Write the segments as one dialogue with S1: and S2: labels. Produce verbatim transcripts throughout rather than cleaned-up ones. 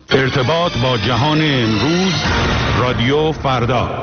S1: ارتباط با جهان امروز، رادیو فردا.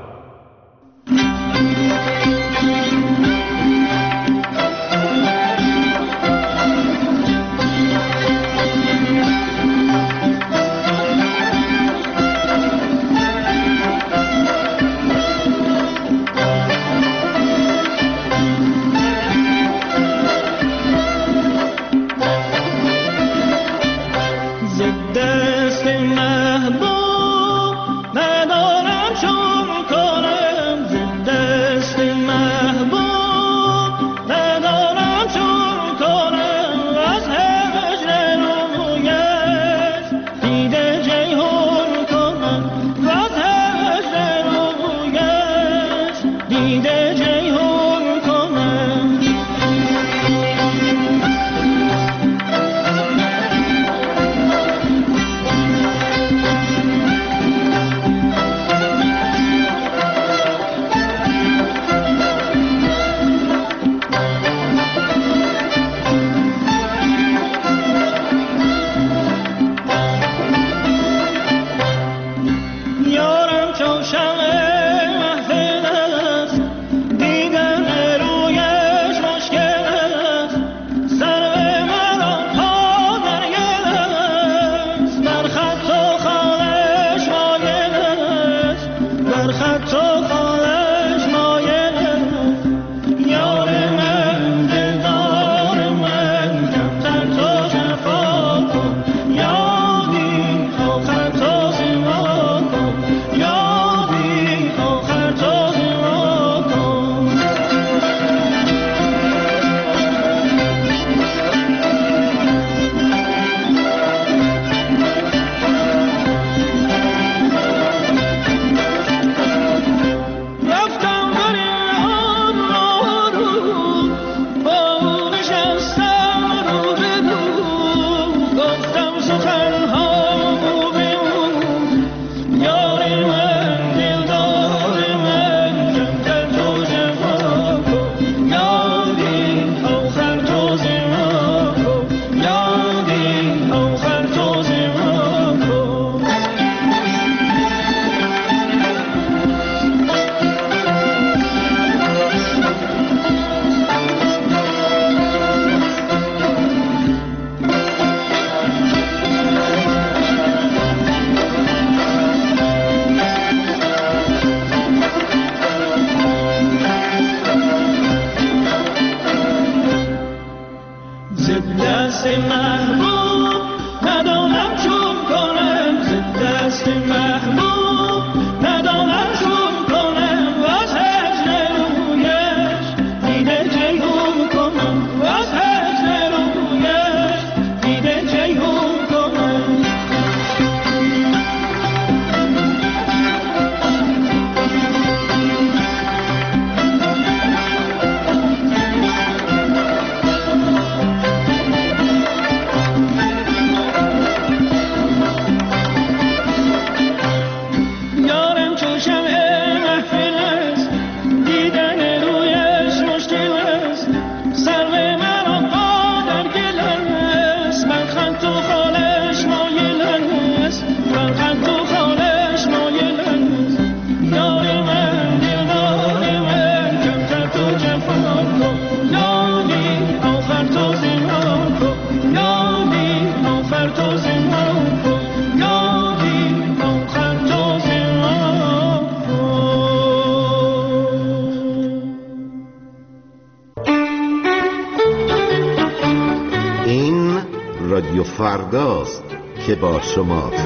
S2: رادیو فرداست که با شماست.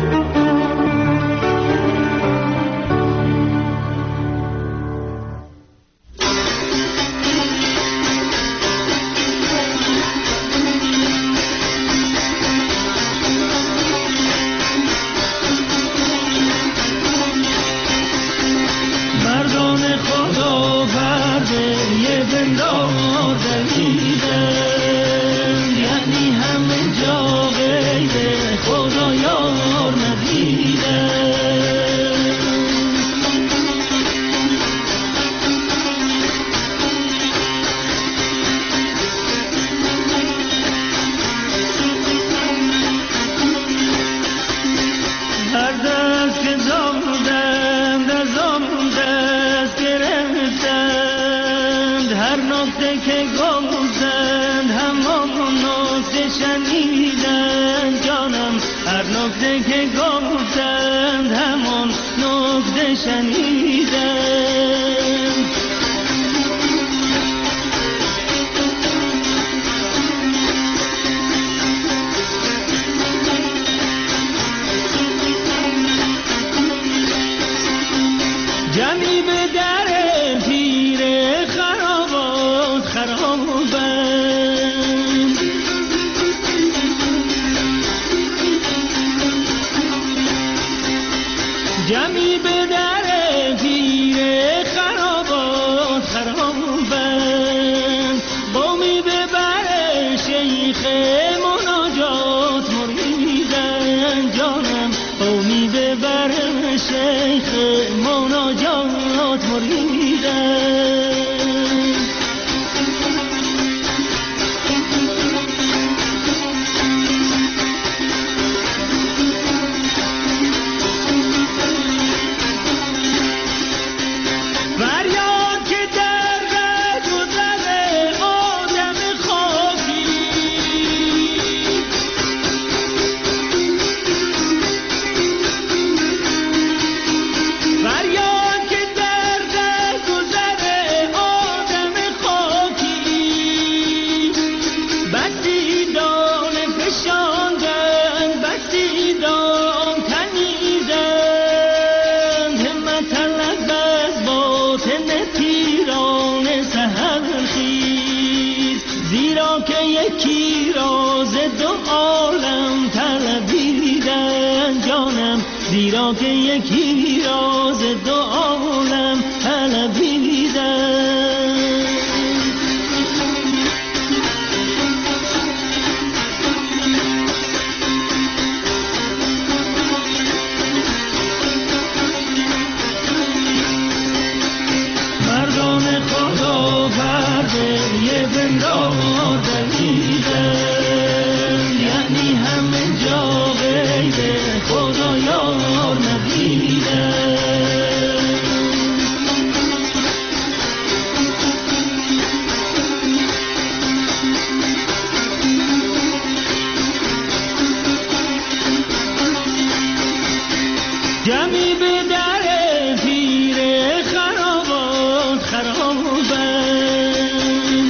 S3: یعنی همه جا غیر خدا یار ندیدم. نکته که گفتند همان نکته شنیدم جانم، هر نکته که گفتند همان نکته شنیدم. جمعی به در پیر خرابات خرابند، جمعی به در پیر خرابات خرابند، قومی به بر شیخ مناجات مریدن جانم، قومی به بر شیخ مناجات مریدن. فریاد که در گذر آدم خاکی، فریاد که در گذر آدم خاکی، بسی دان فشاندن بسی دان تنیدن، همت طلب از باطن پیران سحرخیز، زیرا که یکی راز دو عالم طلبیدن جانم، زیرا که یکی راز دو عالم طلبیدن. مردان خدا پرده یه بندار دمیدن، یعنی همه جا غیب خدایار ندیدن. جمعی به در پیر خرابات خرابند،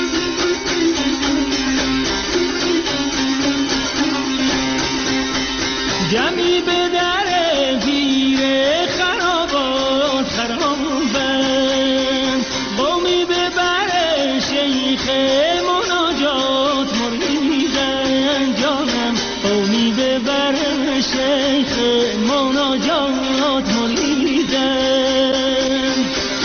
S3: جمعی به در پیر خرابات خرابند، قومی به بر شیخ مناجات مریدن جانم، قومی به بر شیخ مناجات مریدن.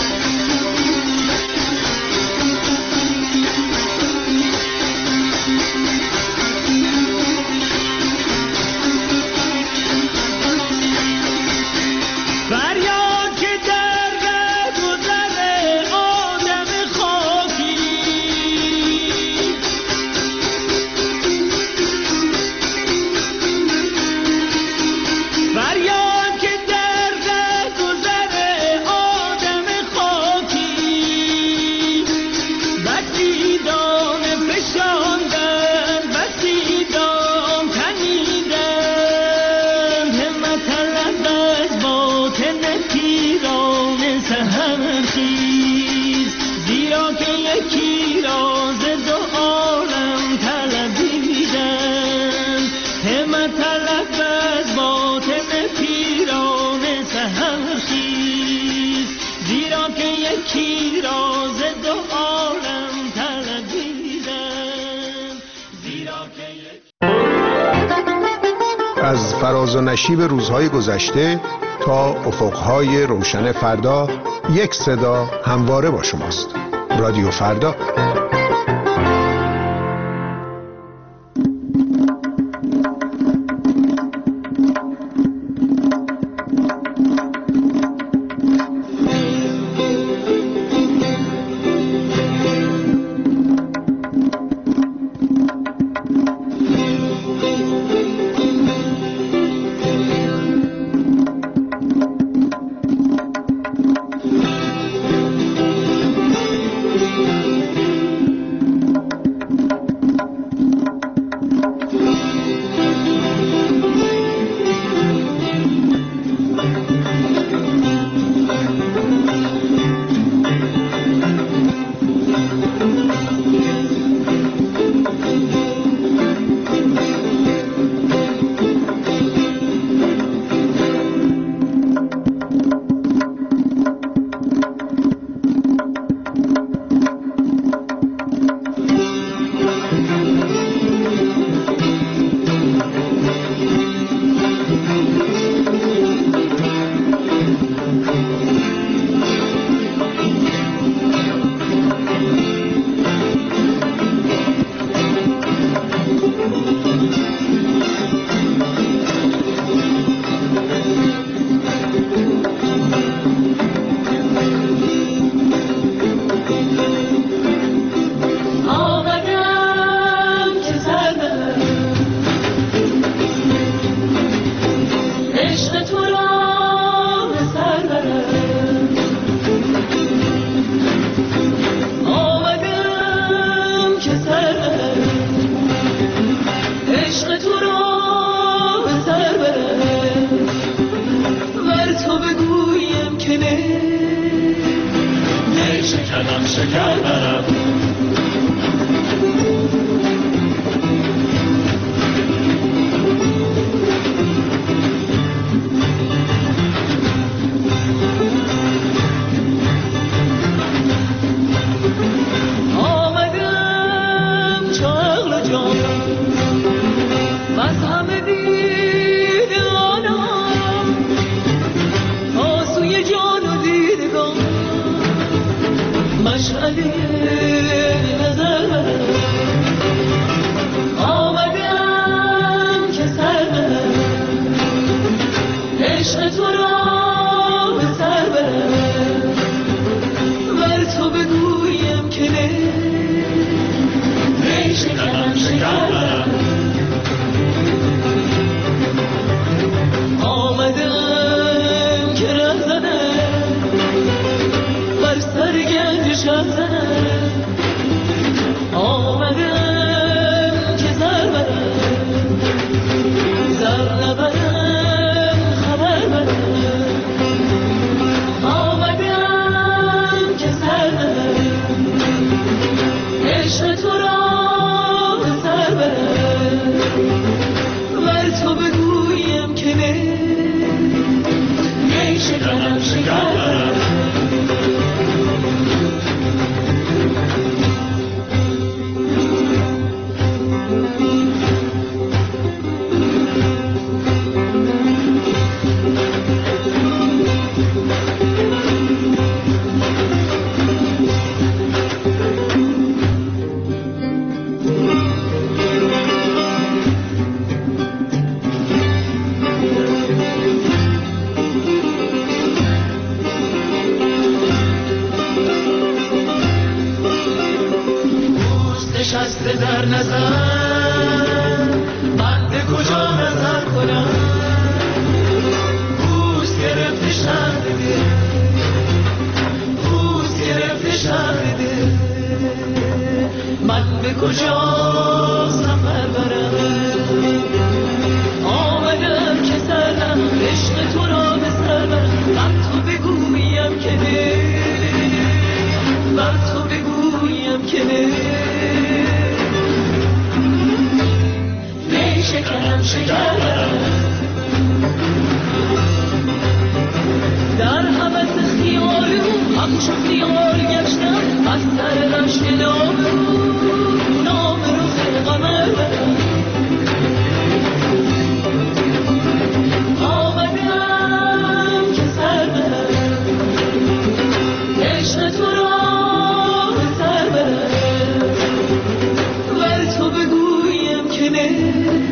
S3: فریاد که در گذر آدم خاکی، فریاد که در گذر آدم خاکی، بسی دان فشاندن بسی دان تنیدن، همت طلب از باطن پیران سحرخیز، زیرا که یکی راز دو عالم طلبیدن، همت طلب از باطن پیران سحرخیز، زیرا که یکی راز دو عالم طلبیدن، زیرا که یک...
S4: از فراز و نشیب روزهای گذشته تا افقهای روشن فردا، یک صدا همواره با شماست. رادیو فردا.
S3: شکر برم.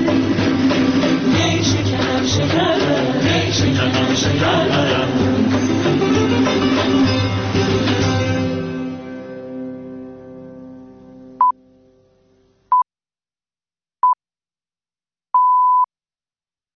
S5: شکر برم